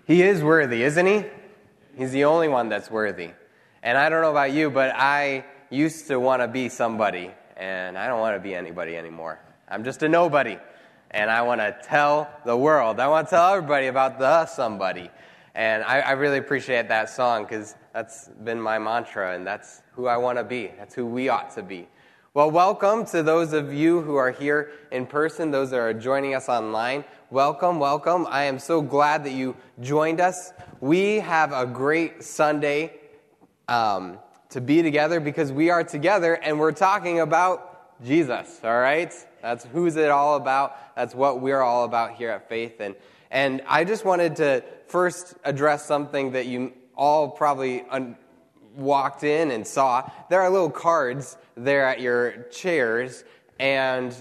He is worthy, isn't he? He's the only one that's worthy. And I don't know about you, but I used to want to be somebody, and I don't want to be anybody anymore. I'm just a nobody, and I want to tell the world. I want to tell everybody about the somebody. And I really appreciate that song because that's been my mantra, and that's who I want to be. That's who we ought to be. Well, welcome to those of you who are here in person, those that are joining us online. Welcome, welcome. I am so glad that you joined us. We have a great Sunday to be together because we are together and we're talking about Jesus, all right? That's who's it all about. That's what we're all about here at Faith. And I just wanted to first address something that you all probably walked in and saw. There are little cards there at your chairs, and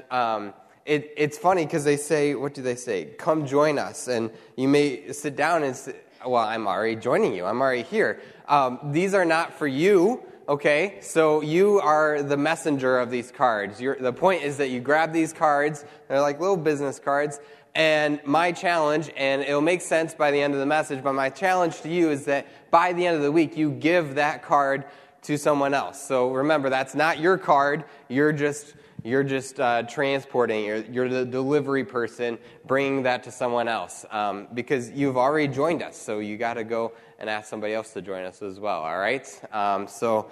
it's funny because they say, what do they say? Come join us, and you may sit down and say, well, I'm already joining you. I'm already here. These are not for you, okay? So you are the messenger of these cards. The point is that you grab these cards. They're like little business cards, and my challenge, and it'll make sense by the end of the message, but my challenge to you is that by the end of the week, you give that card to someone else. So remember, that's not your card. You're just transporting. You're the delivery person, bringing that to someone else because you've already joined us. So you got to go and ask somebody else to join us as well. All right. So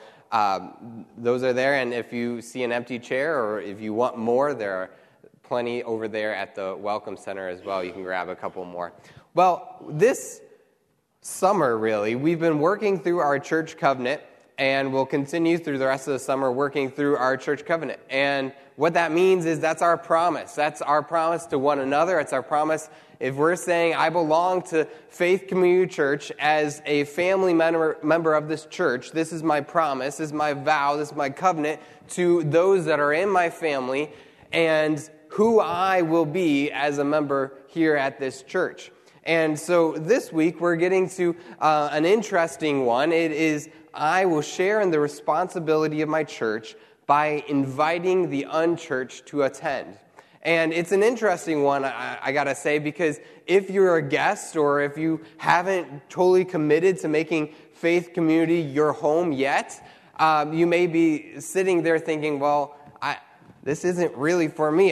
those are there, and if you see an empty chair or if you want more, there are plenty over there at the Welcome Center as well. You can grab a couple more. Well, this summer, really, we've been working through our church covenant, and we'll continue through the rest of the summer working through our church covenant. And what that means is that's our promise. That's our promise to one another. It's our promise if we're saying, I belong to Faith Community Church as a family member of this church. This is my promise. This is my vow. This is my covenant to those that are in my family and who I will be as a member here at this church. And so this week we're getting to an interesting one. It is, I will share in the responsibility of my church by inviting the unchurched to attend. And it's an interesting one, I gotta say, because if you're a guest or if you haven't totally committed to making Faith Community your home yet, you may be sitting there thinking, well, this isn't really for me.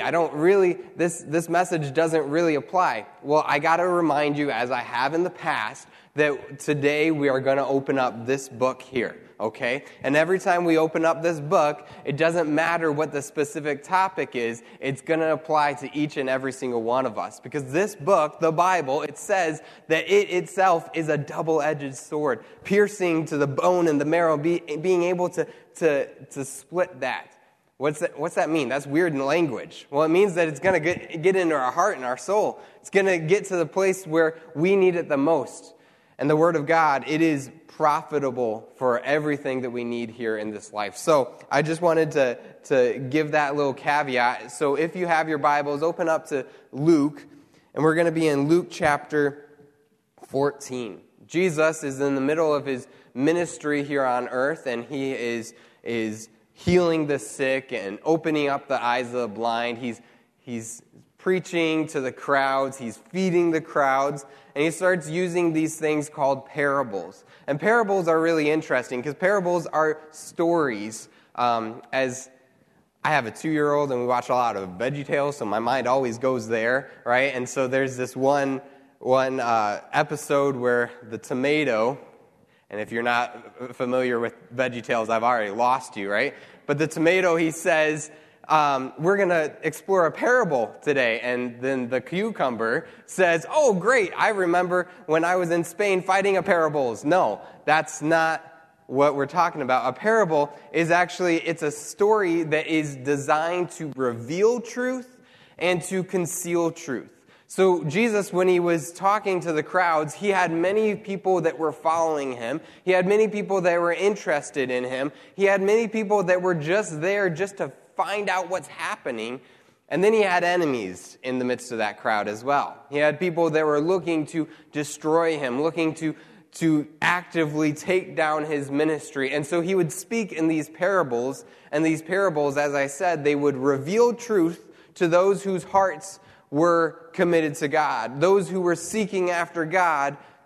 This message doesn't really apply. Well, I got to remind you, as I have in the past, that today we are going to open up this book here, okay? And every time we open up this book, it doesn't matter what the specific topic is. It's going to apply to each and every single one of us. Because this book, the Bible, it says that it itself is a double-edged sword, piercing to the bone and the marrow, being able to split that. What's that mean? That's weird in language. Well, it means that it's going to get into our heart and our soul. It's going to get to the place where we need it the most. And the Word of God, it is profitable for everything that we need here in this life. So I just wanted to give that little caveat. So if you have your Bibles, open up to Luke, and we're going to be in Luke chapter 14. Jesus is in the middle of his ministry here on earth, and he is healing the sick and opening up the eyes of the blind. He's preaching to the crowds. He's feeding the crowds. And he starts using these things called parables. And parables are really interesting because parables are stories. As I have a 2-year-old and we watch a lot of VeggieTales, so my mind always goes there, right? And so there's this one episode where the tomato, and if you're not familiar with VeggieTales, I've already lost you, right? But the tomato, he says, we're going to explore a parable today. And then the cucumber says, oh, great, I remember when I was in Spain fighting a parables. No, that's not what we're talking about. A parable is actually, it's a story that is designed to reveal truth and to conceal truth. So Jesus, when he was talking to the crowds, he had many people that were following him. He had many people that were interested in him. He had many people that were just there just to find out what's happening. And then he had enemies in the midst of that crowd as well. He had people that were looking to destroy him, looking to actively take down his ministry. And so he would speak in these parables, and these parables, as I said, they would reveal truth to those whose hearts were committed to God, those who were seeking after God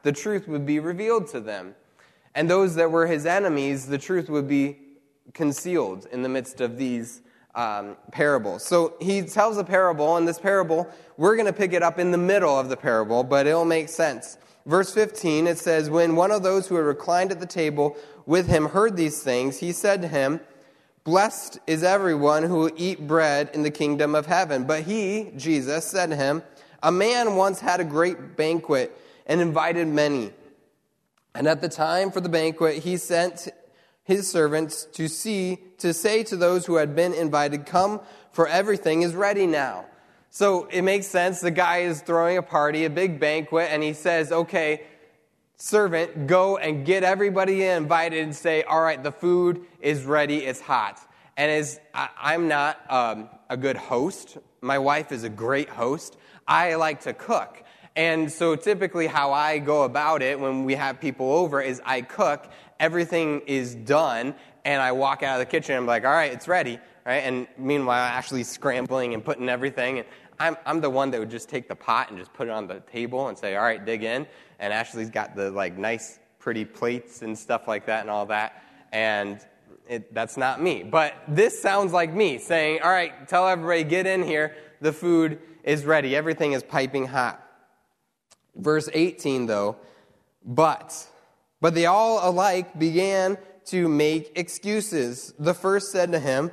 the truth would be revealed to them. And those that were his enemies, the truth would be concealed in the midst of these parables. So he tells a parable, and this parable, we're going to pick it up in the middle of the parable, but it'll make sense. Verse 15, it says, "When one of those who had reclined at the table with him heard these things, he said to him, 'Blessed is everyone who will eat bread in the kingdom of heaven.' But he," Jesus, "said to him, 'A man once had a great banquet and invited many. And at the time for the banquet, he sent his servants to say to those who had been invited, "Come, for everything is ready now." So it makes sense. The guy is throwing a party, a big banquet, and he says, "Okay, servant, go and get everybody invited and say, all right, the food is ready, it's hot." And I'm not a good host. My wife is a great host. I like to cook. And so typically how I go about it when we have people over is I cook, everything is done, and I walk out of the kitchen and I'm like, all right, it's ready, right? And meanwhile, Ashley's scrambling and putting everything. And I'm the one that would just take the pot and just put it on the table and say, all right, dig in. And Ashley's got the nice, pretty plates and stuff like that and all that. And that's not me. But this sounds like me saying, all right, tell everybody, get in here. The food is ready. Everything is piping hot. Verse 18, though, but they all alike began to make excuses. The first said to him,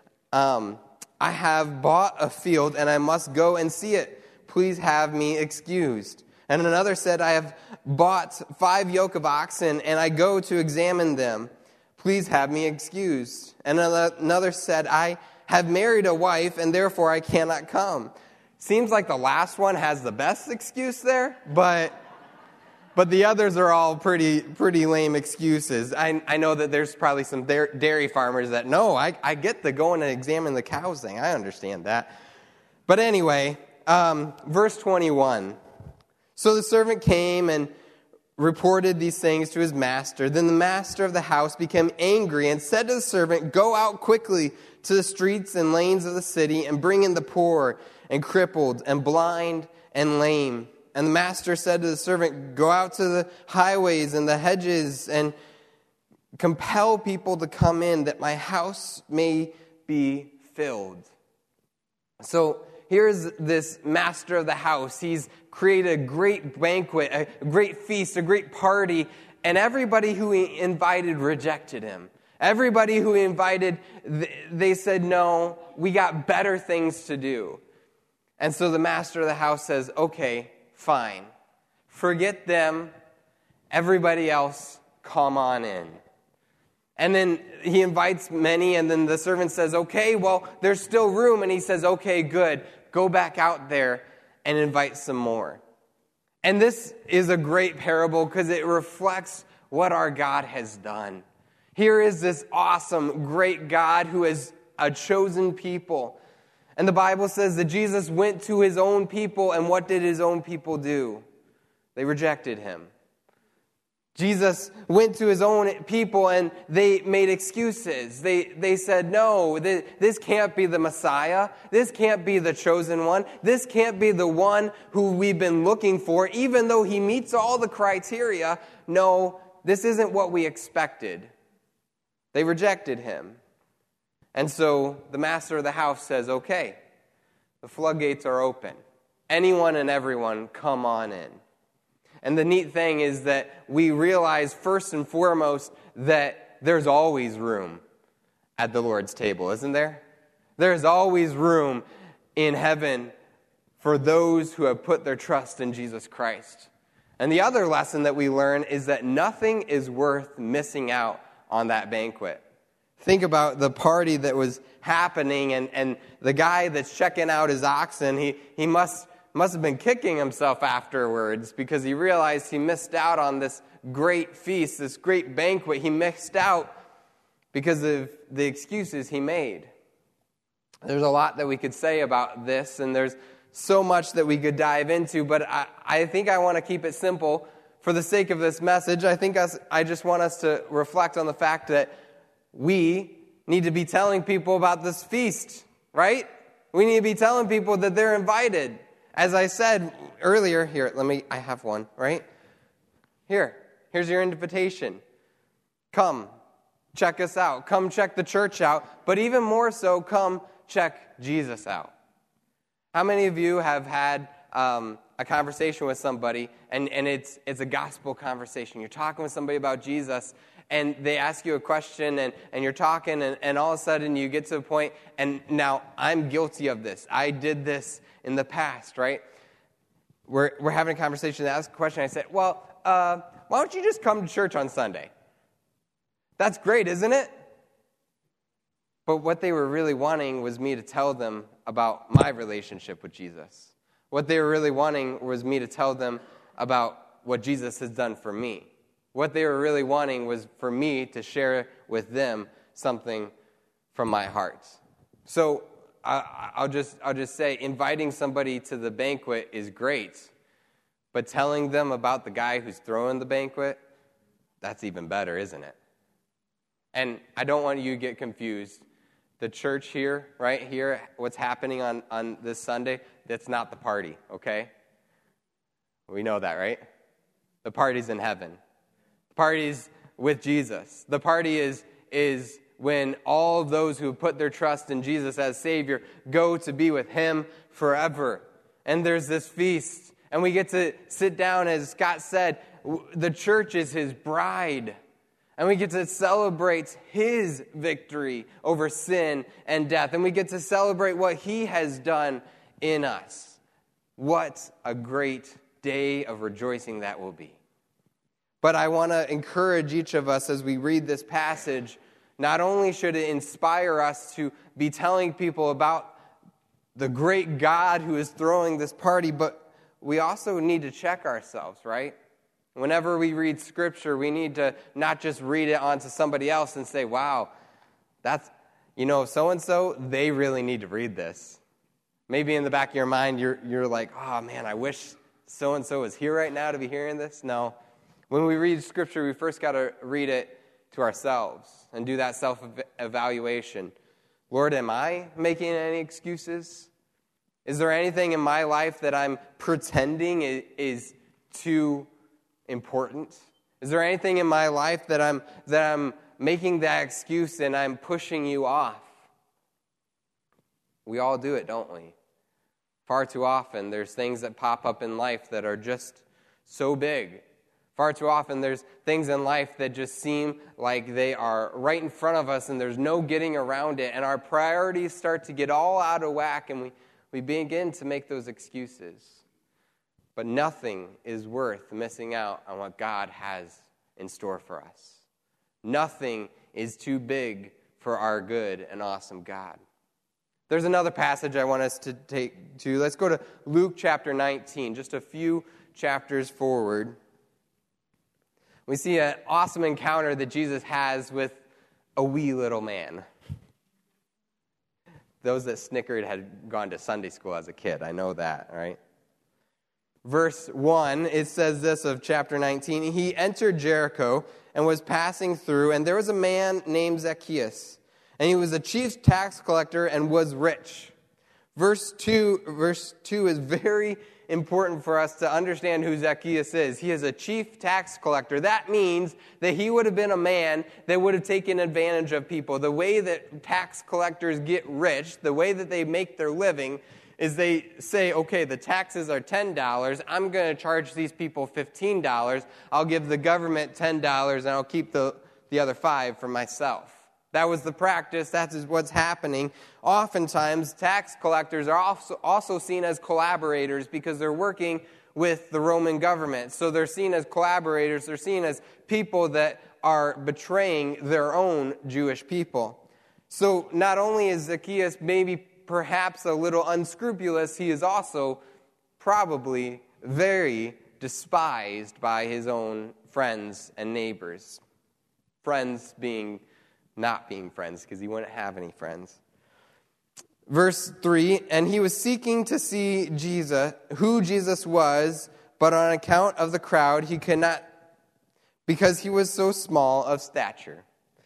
"I have bought a field, and I must go and see it. Please have me excused." And another said, "I have bought 5 yoke of oxen, and I go to examine them. Please have me excused." And another said, "I have married a wife, and therefore I cannot come." Seems like the last one has the best excuse there, but the others are all pretty lame excuses. I know that there's probably some dairy farmers that, no, I get the going and examine the cows thing. I understand that. But anyway, verse 21. "So the servant came and reported these things to his master. Then the master of the house became angry and said to the servant, 'Go out quickly to the streets and lanes of the city and bring in the poor and crippled and blind and lame.' And the master said to the servant, 'Go out to the highways and the hedges and compel people to come in, that my house may be filled.'" So here's this master of the house. He's created a great banquet, a great feast, a great party, and everybody who he invited rejected him. Everybody who he invited, they said, "No, we got better things to do." And so the master of the house says, "Okay, fine. Forget them. Everybody else, come on in." And then he invites many, and then the servant says, "Okay, well, there's still room." And he says, "Okay, good. Go back out there and invite some more." And this is a great parable because it reflects what our God has done. Here is this awesome, great God who has a chosen people. And the Bible says that Jesus went to his own people, and what did his own people do? They rejected him. Jesus went to his own people, and they made excuses. They said, "No, this can't be the Messiah. This can't be the chosen one. This can't be the one who we've been looking for, even though he meets all the criteria. No, this isn't what we expected." They rejected him. And so the master of the house says, "Okay, the floodgates are open. Anyone and everyone, come on in." And the neat thing is that we realize first and foremost that there's always room at the Lord's table, isn't there? There's always room in heaven for those who have put their trust in Jesus Christ. And the other lesson that we learn is that nothing is worth missing out on that banquet. Think about the party that was happening, and the guy that's checking out his oxen, he must have been kicking himself afterwards because he realized he missed out on this great feast, this great banquet. He missed out because of the excuses he made. There's a lot that we could say about this, and there's so much that we could dive into, but I think I want to keep it simple for the sake of this message. I just want us to reflect on the fact that we need to be telling people about this feast, right? We need to be telling people that they're invited. As I said earlier, here, I have one, right? Here's your invitation. Come, check us out. Come check the church out. But even more so, come check Jesus out. How many of you have had a conversation with somebody, and it's a gospel conversation? You're talking with somebody about Jesus, and they ask you a question, and you're talking, and all of a sudden you get to a point, and now I'm guilty of this. I did this in the past, right? We're having a conversation, they ask a question, I said, well, why don't you just come to church on Sunday? That's great, isn't it? But what they were really wanting was me to tell them about my relationship with Jesus. What they were really wanting was me to tell them about what Jesus has done for me. What they were really wanting was for me to share with them something from my heart. So I'll just say, inviting somebody to the banquet is great, but telling them about the guy who's throwing the banquet, that's even better, isn't it? And I don't want you to get confused. The church here, right here, what's happening on this Sunday, that's not the party, okay? We know that, right? The party's in heaven. The party's with Jesus. The party is when all of those who put their trust in Jesus as Savior go to be with Him forever. And there's this feast, and we get to sit down, as Scott said, the church is His bride. And we get to celebrate His victory over sin and death. And we get to celebrate what He has done in us. What a great day of rejoicing that will be. But I want to encourage each of us as we read this passage, not only should it inspire us to be telling people about the great God who is throwing this party, but we also need to check ourselves, right? Whenever we read Scripture, we need to not just read it onto somebody else and say, wow, that's, so-and-so, they really need to read this. Maybe in the back of your mind, you're like, oh, man, I wish so-and-so was here right now to be hearing this. No. When we read Scripture, we first got to read it to ourselves and do that self-evaluation. Lord, am I making any excuses? Is there anything in my life that I'm pretending is too important? Is there anything in my life that I'm making that excuse and I'm pushing you off? We all do it, don't we? Far too often there's things that pop up in life that are just so big. Far too often there's things in life that just seem like they are right in front of us and there's no getting around it, and our priorities start to get all out of whack, and we begin to make those excuses. But nothing is worth missing out on what God has in store for us. Nothing is too big for our good and awesome God. There's another passage I want us to take to. Let's go to Luke chapter 19, just a few chapters forward. We see an awesome encounter that Jesus has with a wee little man. Those that snickered had gone to Sunday school as a kid. I know that, right? Verse 1, it says this of chapter 19. He entered Jericho and was passing through, and there was a man named Zacchaeus, and he was a chief tax collector and was rich. Verse 2 is very important for us to understand who Zacchaeus is. He is a chief tax collector. That means that he would have been a man that would have taken advantage of people. The way that tax collectors get rich, the way that they make their living, is they say, okay, the taxes are $10. I'm going to charge these people $15. I'll give the government $10, and I'll keep the other $5 for myself. That was the practice. That is what's happening. Oftentimes, tax collectors are also seen as collaborators because they're working with the Roman government. So they're seen as collaborators. They're seen as people that are betraying their own Jewish people. So not only is Zacchaeus maybe perhaps a little unscrupulous, he is also probably very despised by his own friends and neighbors. Friends not being friends, because he wouldn't have any friends. Verse 3, and he was seeking to see Jesus, who Jesus was, but on account of the crowd he could not, because he was so small of stature.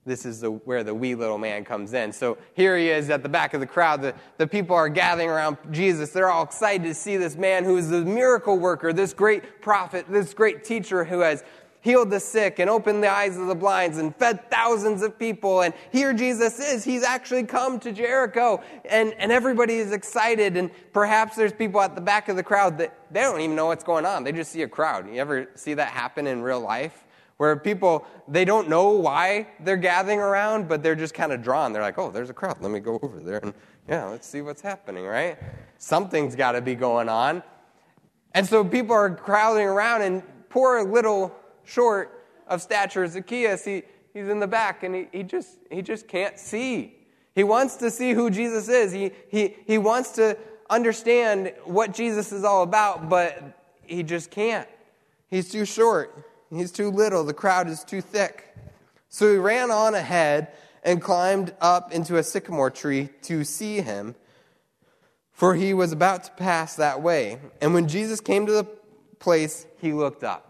this is where the wee little man comes in. So here he is at the back of the crowd. The people are gathering around Jesus. They're all excited to see this man who is the miracle worker, this great prophet, this great teacher who has healed the sick and opened the eyes of the blinds and fed thousands of people. And here Jesus is. He's actually come to Jericho. And everybody is excited. And perhaps there's people at the back of the crowd that they don't even know what's going on. They just see a crowd. You ever see that happen in real life? Where people, they don't know why they're gathering around, but they're just kind of drawn. They're like, oh, there's a crowd. Let me go over there and, let's see what's happening, right? Something's got to be going on. And so people are crowding around, and poor little short of stature Zacchaeus, he's in the back, and he just can't see. He wants to see who Jesus is. He wants to understand what Jesus is all about, but he just can't. He's too short. He's too little. The crowd is too thick. So he ran on ahead and climbed up into a sycamore tree to see him, for he was about to pass that way. And when Jesus came to the place, he looked up.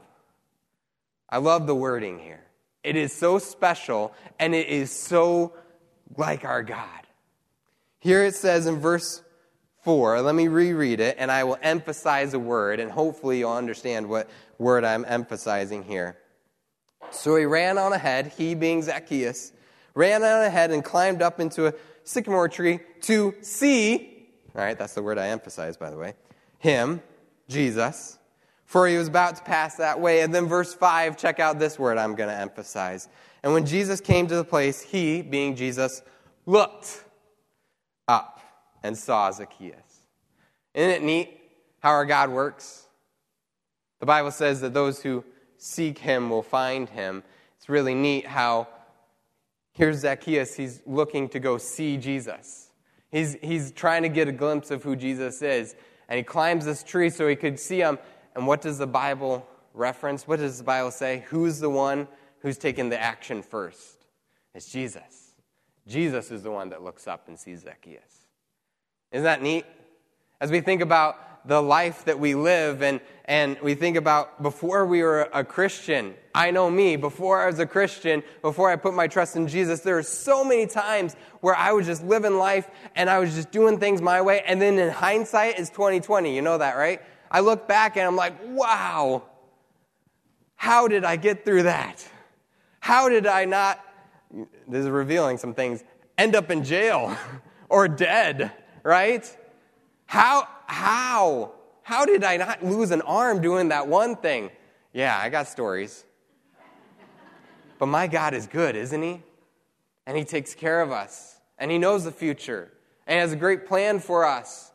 I love the wording here. It is so special, and it is so like our God. Here it says in verse 4, let me reread it, and I will emphasize a word, and hopefully you'll understand what word I'm emphasizing here. So he ran on ahead, he being Zacchaeus, ran on ahead and climbed up into a sycamore tree to see, all right, that's the word I emphasize, by the way, him, Jesus, for he was about to pass that way. And then verse 5, check out this word I'm going to emphasize. And when Jesus came to the place, he, being Jesus, looked up and saw Zacchaeus. Isn't it neat how our God works? The Bible says that those who seek him will find him. It's really neat how here's Zacchaeus. He's looking to go see Jesus. He's trying to get a glimpse of who Jesus is. And he climbs this tree so he could see him. And what does the Bible reference? What does the Bible say? Who's the one who's taken the action first? It's Jesus. Jesus is the one that looks up and sees Zacchaeus. Isn't that neat? As we think about the life that we live and we think about before we were a Christian, I know me, before I was a Christian, before I put my trust in Jesus, there were so many times where I was just living life and I was just doing things my way, and then in hindsight, it's 2020. You know that, right? I look back and I'm like, wow, how did I get through that? How did I not, this is revealing some things, end up in jail or dead, right? How did I not lose an arm doing that one thing? Yeah, I got stories. But my God is good, isn't he? And he takes care of us. And he knows the future. And has a great plan for us.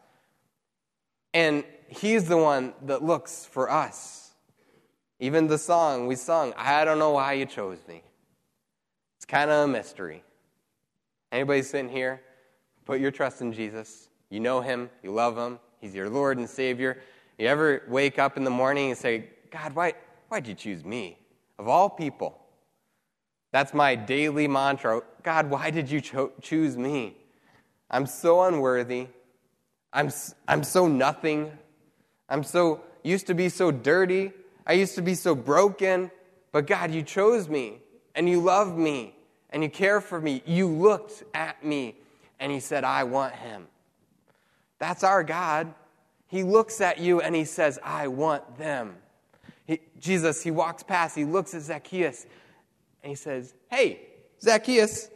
And he's the one that looks for us. Even the song we sung, I don't know why you chose me. It's kind of a mystery. Anybody sitting here, put your trust in Jesus. You know him. You love him. He's your Lord and Savior. You ever wake up in the morning and say, God, why'd you choose me? Of all people. That's my daily mantra. God, why did you choose me? I'm so unworthy. I'm so nothing. I'm so used to be so dirty. I used to be so broken. But God, you chose me. And you love me. And you care for me. You looked at me. And he said, I want him. That's our God. He looks at you and he says, I want them. Jesus, he walks past, he looks at Zacchaeus, and he says, hey, Zacchaeus,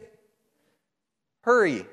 hurry.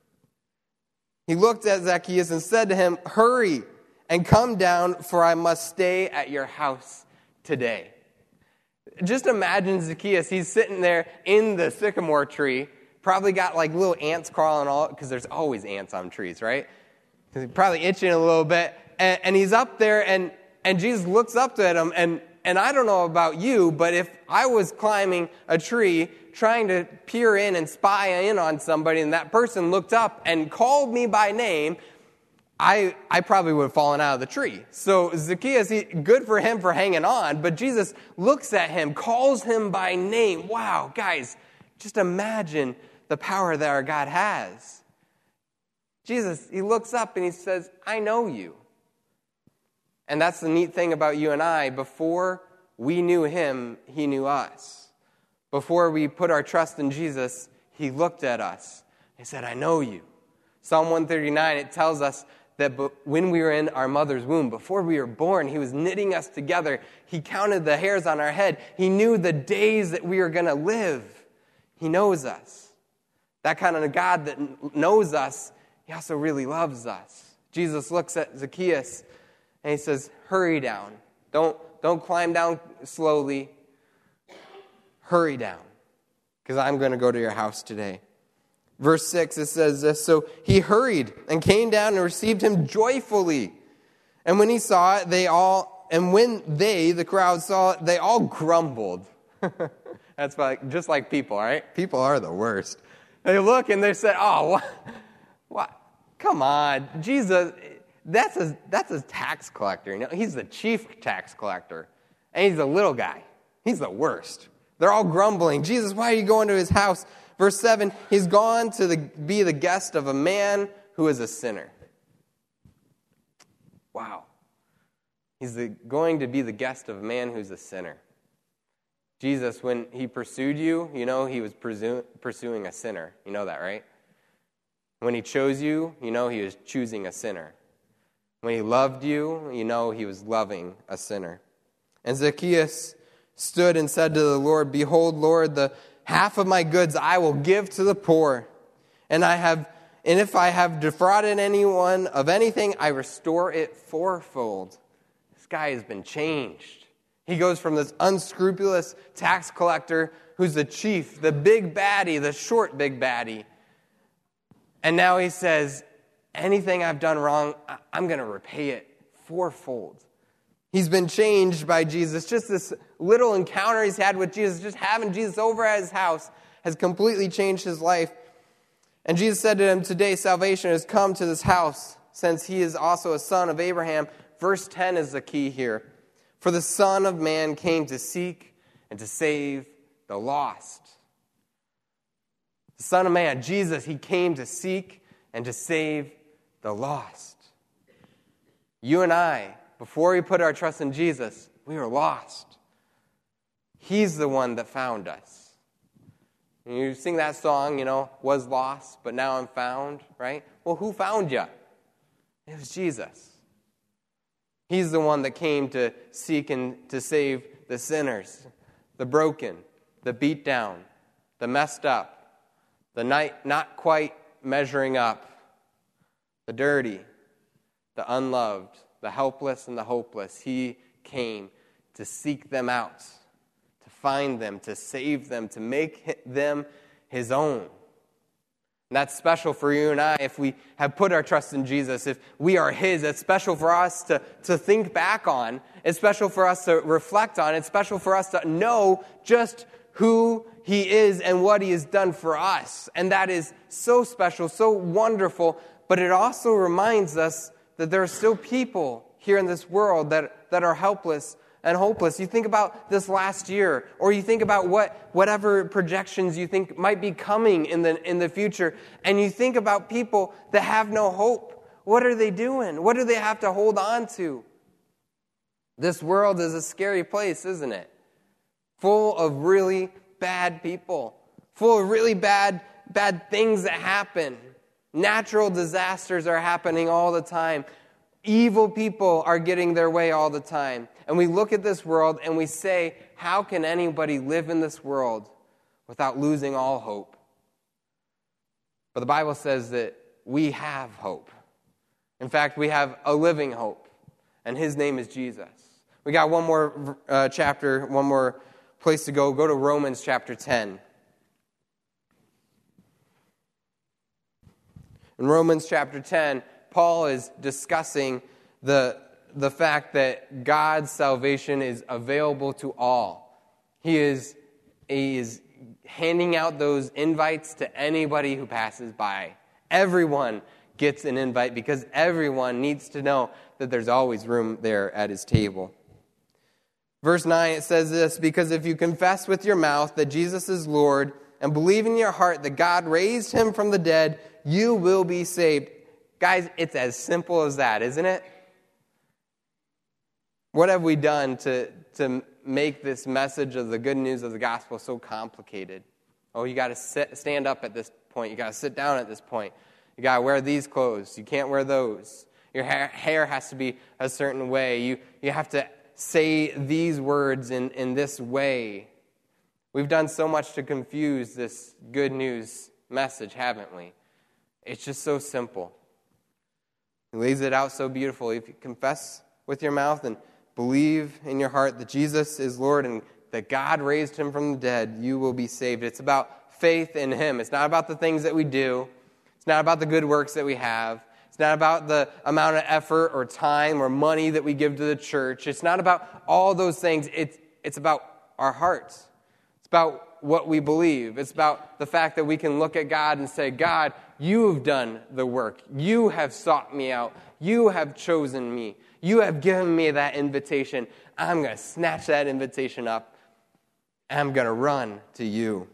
He looked at Zacchaeus and said to him, hurry and come down, for I must stay at your house today. Just imagine Zacchaeus, he's sitting there in the sycamore tree, probably got like little ants crawling all, because there's always ants on trees, right? He's probably itching a little bit, and he's up there, and Jesus looks up at him, and I don't know about you, but if I was climbing a tree, trying to peer in and spy in on somebody, and that person looked up and called me by name, I probably would have fallen out of the tree. So Zacchaeus, good for him for hanging on, but Jesus looks at him, calls him by name. Wow, guys, just imagine the power that our God has. Jesus, he looks up and he says, I know you. And that's the neat thing about you and I. Before we knew him, he knew us. before we put our trust in Jesus, he looked at us. He said, I know you. Psalm 139, it tells us that when we were in our mother's womb, before we were born, he was knitting us together. He counted the hairs on our head. He knew the days that we were going to live. He knows us. That kind of God that knows us, he also really loves us. Jesus looks at Zacchaeus and he says, hurry down. Don't climb down slowly. Hurry down, because I'm going to go to your house today. Verse 6, it says this, so he hurried and came down and received him joyfully. And when he saw it, the crowd saw it, they all grumbled. That's just like people, right? People are the worst. They look and they say, oh, what? Come on, Jesus, that's a tax collector. You know? He's the chief tax collector, and he's a little guy. He's the worst. They're all grumbling. Jesus, why are you going to his house? Verse 7, he's gone to be the guest of a man who is a sinner. Wow. He's going to be the guest of a man who's a sinner. Jesus, when he pursued you, you know he was pursuing a sinner. You know that, right? When he chose you, you know he was choosing a sinner. When he loved you, you know he was loving a sinner. And Zacchaeus stood and said to the Lord, behold, Lord, the half of my goods I will give to the poor. And if I have defrauded anyone of anything, I restore it fourfold. This guy has been changed. He goes from this unscrupulous tax collector who's the chief, the big baddie, the short big baddie. And now he says, anything I've done wrong, I'm going to repay it fourfold. He's been changed by Jesus. Just this little encounter he's had with Jesus, just having Jesus over at his house, has completely changed his life. And Jesus said to him, today salvation has come to this house, since he is also a son of Abraham. Verse 10 is the key here. For the Son of Man came to seek and to save the lost. The Son of Man, Jesus, he came to seek and to save the lost. You and I, before we put our trust in Jesus, we were lost. He's the one that found us. And you sing that song, was lost, but now I'm found, right? Well, who found you? It was Jesus. He's the one that came to seek and to save the sinners, the broken, the beat down, the messed up, the not quite measuring up, the dirty, the unloved, the helpless and the hopeless. He came to seek them out, to find them, to save them, to make them his own. And that's special for you and I if we have put our trust in Jesus. If we are his, it's special for us to think back on. It's special for us to reflect on. It's special for us to know just who he is and what he has done for us. And that is so special, so wonderful. But it also reminds us that there are still people here in this world that are helpless and hopeless. You think about this last year, or you think about whatever projections you think might be coming in the future, and you think about people that have no hope. What are they doing? What do they have to hold on to? This world is a scary place, isn't it? Full of really bad people, full of really bad things that happen. Natural disasters are happening all the time. Evil people are getting their way all the time. And we look at this world and we say, how can anybody live in this world without losing all hope? But the Bible says that we have hope. In fact, we have a living hope, and his name is Jesus. We got one more chapter, one more place to go. Go to Romans chapter 10. In Romans chapter 10, Paul is discussing the fact that God's salvation is available to all. He is handing out those invites to anybody who passes by. Everyone gets an invite because everyone needs to know that there's always room there at his table. Verse 9, it says this, because if you confess with your mouth that Jesus is Lord and believe in your heart that God raised him from the dead, you will be saved. Guys, it's as simple as that, isn't it? What have we done to make this message of the good news of the gospel so complicated. Oh, you got to stand up at this point. You got to sit down at this point. You got to wear these clothes. You can't wear those. Your hair has to be a certain way. You have to say these words in this way. We've done so much to confuse this good news message, haven't we? It's just so simple. He lays it out so beautifully. If you confess with your mouth and believe in your heart that Jesus is Lord and that God raised him from the dead, you will be saved. It's about faith in him. It's not about the things that we do. It's not about the good works that we have. It's not about the amount of effort or time or money that we give to the church. It's not about all those things. It's about our hearts. It's about what we believe. It's about the fact that we can look at God and say, God, you have done the work. You have sought me out. You have chosen me. You have given me that invitation. I'm going to snatch that invitation up, and I'm going to run to you.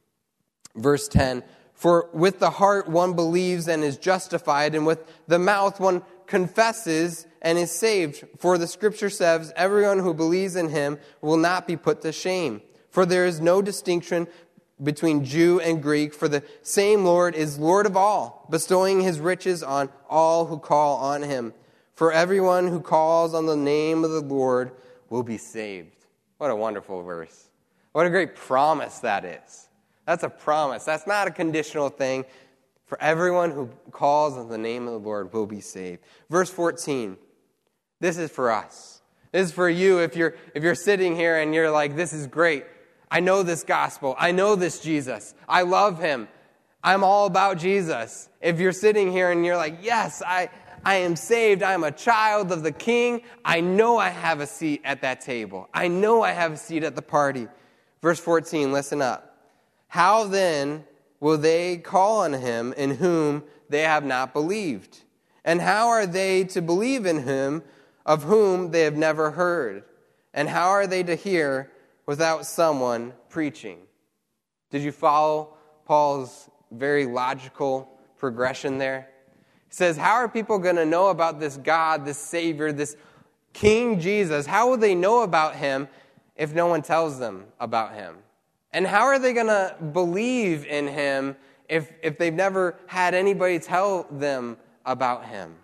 Verse 10, for with the heart one believes and is justified, and with the mouth one confesses and is saved. For the Scripture says, everyone who believes in him will not be put to shame. For there is no distinction between Jew and Greek, for the same Lord is Lord of all, bestowing his riches on all who call on him. For everyone who calls on the name of the Lord will be saved. What a wonderful verse. What a great promise that is. That's a promise. That's not a conditional thing. For everyone who calls on the name of the Lord will be saved. Verse 14. This is for us. This is for you if you're sitting here and you're like, this is great. I know this gospel. I know this Jesus. I love him. I'm all about Jesus. If you're sitting here and you're like, yes, I am saved. I am a child of the King. I know I have a seat at that table. I know I have a seat at the party. Verse 14, listen up. How then will they call on him in whom they have not believed? And how are they to believe in him of whom they have never heard? And how are they to hear without someone preaching? Did you follow Paul's very logical progression there? He says, how are people going to know about this God, this Savior, this King Jesus? How will they know about him if no one tells them about him? And how are they going to believe in him if they've never had anybody tell them about him?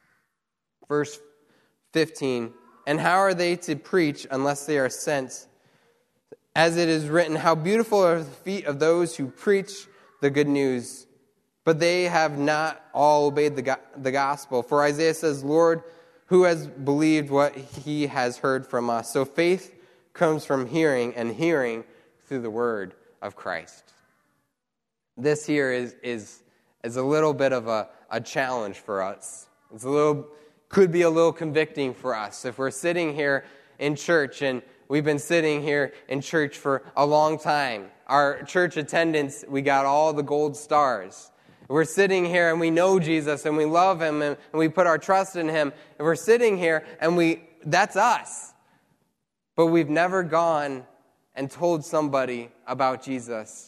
Verse 15, and how are they to preach unless they are sent? As it is written, how beautiful are the feet of those who preach the good news, but they have not all obeyed the gospel. For Isaiah says, Lord, who has believed what he has heard from us? So faith comes from hearing, and hearing through the word of Christ. This here is a little bit of a challenge for us. Could be a little convicting for us. If we're sitting here in church, and we've been sitting here in church for a long time, our church attendance, we got all the gold stars. We're sitting here and we know Jesus and we love him and we put our trust in him. And we're sitting here and that's us. But we've never gone and told somebody about Jesus.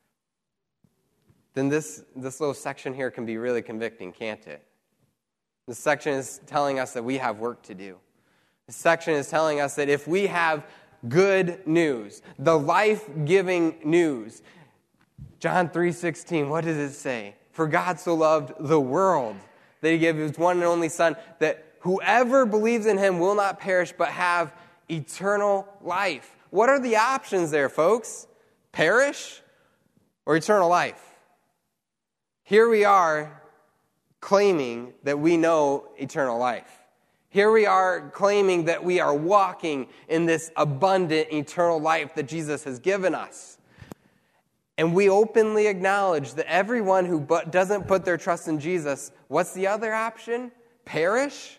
Then this little section here can be really convicting, can't it? This section is telling us that we have work to do. This section is telling us that if we have good news, the life-giving news, John 3:16, what does it say? For God so loved the world that he gave his one and only Son, that whoever believes in him will not perish but have eternal life. What are the options there, folks? Perish or eternal life? Here we are claiming that we know eternal life. Here we are claiming that we are walking in this abundant eternal life that Jesus has given us. And we openly acknowledge that everyone who doesn't put their trust in Jesus, what's the other option? Perish?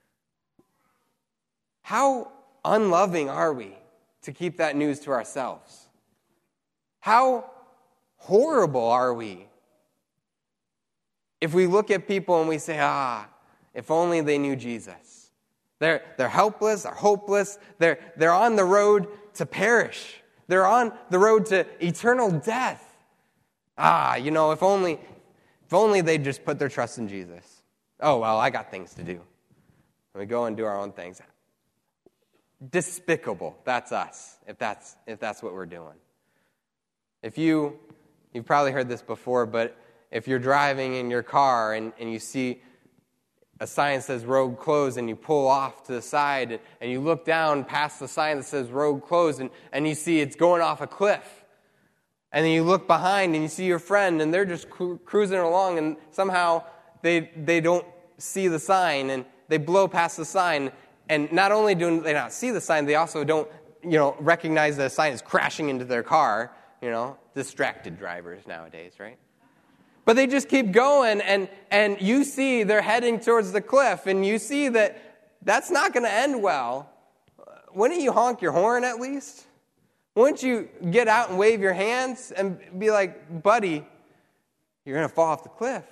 How unloving are we to keep that news to ourselves? How horrible are we if we look at people and we say, if only they knew Jesus. They're helpless, they're hopeless, they're on the road to perish. They're on the road to eternal death. If only they'd just put their trust in Jesus. Oh, well, I got things to do. And we go and do our own things. despicable. That's us, if that's what we're doing. You've probably heard this before, but if you're driving in your car and you see a sign that says road closed and you pull off to the side and you look down past the sign that says road closed and you see it's going off a cliff. And then you look behind and you see your friend and they're just cruising along and somehow they don't see the sign and they blow past the sign. And not only do they not see the sign, they also don't, recognize the sign is crashing into their car. Distracted drivers nowadays, right? But they just keep going, and you see they're heading towards the cliff, and you see that's not going to end well. Wouldn't you honk your horn at least? Wouldn't you get out and wave your hands and be like, buddy, you're going to fall off the cliff?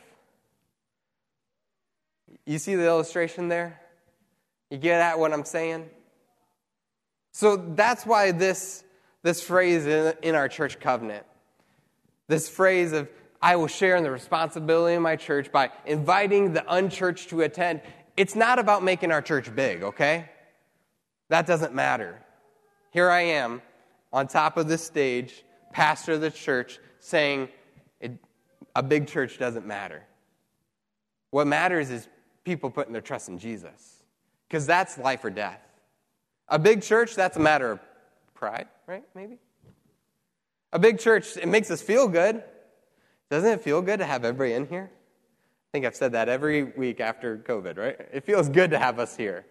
You see the illustration there? You get at what I'm saying? So that's why this phrase in our church covenant, this phrase of, I will share in the responsibility of my church by inviting the unchurched to attend. It's not about making our church big, okay? That doesn't matter. Here I am on top of this stage, pastor of the church, saying a big church doesn't matter. What matters is people putting their trust in Jesus, because that's life or death. A big church, that's a matter of pride, right? Maybe. A big church, it makes us feel good. Doesn't it feel good to have everybody in here? I think I've said that every week after COVID, right? It feels good to have us here.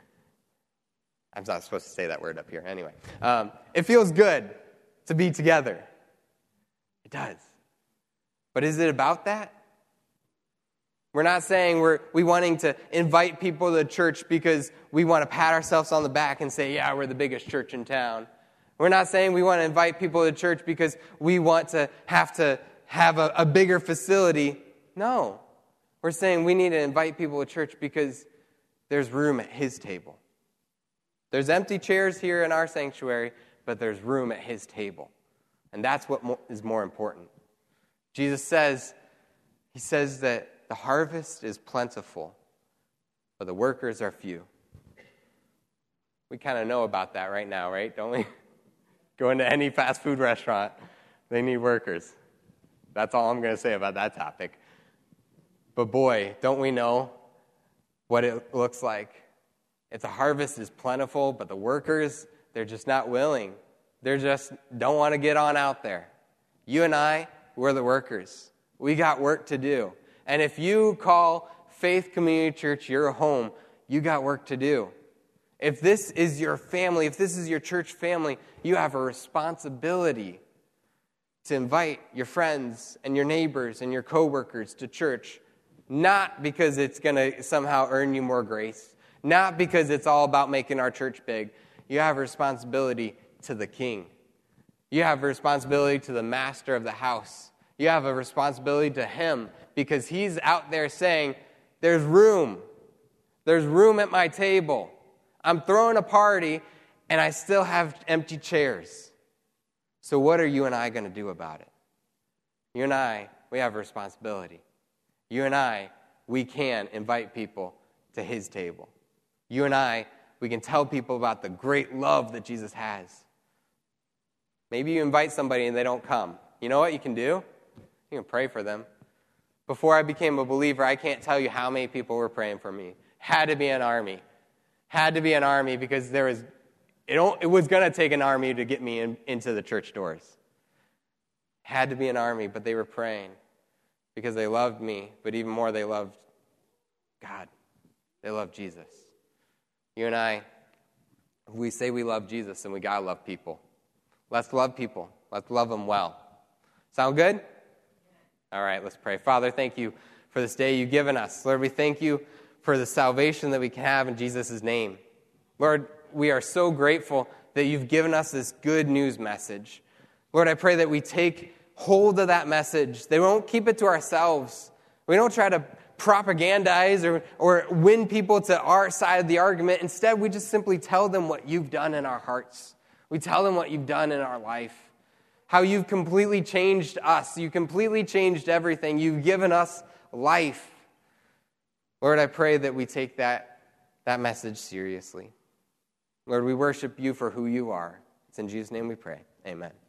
I'm not supposed to say that word up here. Anyway, it feels good to be together. It does. But is it about that? We're not saying we wanting to invite people to church because we want to pat ourselves on the back and say, yeah, we're the biggest church in town. We're not saying we want to invite people to church because we want to have a bigger facility. No. We're saying we need to invite people to church because there's room at His table. There's empty chairs here in our sanctuary, but there's room at His table. And that's what is more important. Jesus says, He says that the harvest is plentiful, but the workers are few. We kind of know about that right now, right? Don't we? Go into any fast food restaurant, they need workers. That's all I'm going to say about that topic. But boy, don't we know what it looks like? If the harvest is plentiful, but the workers, they're just not willing. They just don't want to get on out there. You and I, we're the workers. We got work to do. And if you call Faith Community Church your home, you got work to do. If this is your family, if this is your church family, you have a responsibility to invite your friends and your neighbors and your coworkers to church, not because it's going to somehow earn you more grace, not because it's all about making our church big. You have a responsibility to the King. You have a responsibility to the master of the house. You have a responsibility to Him because He's out there saying, there's room. There's room at my table. I'm throwing a party and I still have empty chairs. So what are you and I going to do about it? You and I, we have a responsibility. You and I, we can invite people to His table. You and I, we can tell people about the great love that Jesus has. Maybe you invite somebody and they don't come. You know what you can do? You can pray for them. Before I became a believer, I can't tell you how many people were praying for me. Had to be an army. Had to be an army because it was going to take an army to get me into the church doors. Had to be an army, but they were praying because they loved me, but even more they loved God. They loved Jesus. You and I, if we say we love Jesus, then we got to love people. Let's love people. Let's love them well. Sound good? All right, let's pray. Father, thank you for this day you've given us. Lord, we thank you for the salvation that we can have in Jesus' name. Lord, we are so grateful that you've given us this good news message. Lord, I pray that we take hold of that message. They won't keep it to ourselves. We don't try to propagandize or win people to our side of the argument. Instead, we just simply tell them what you've done in our hearts. We tell them what you've done in our life. How you've completely changed us. You completely changed everything. You've given us life. Lord, I pray that we take that message seriously. Lord, we worship you for who you are. It's in Jesus' name we pray. Amen.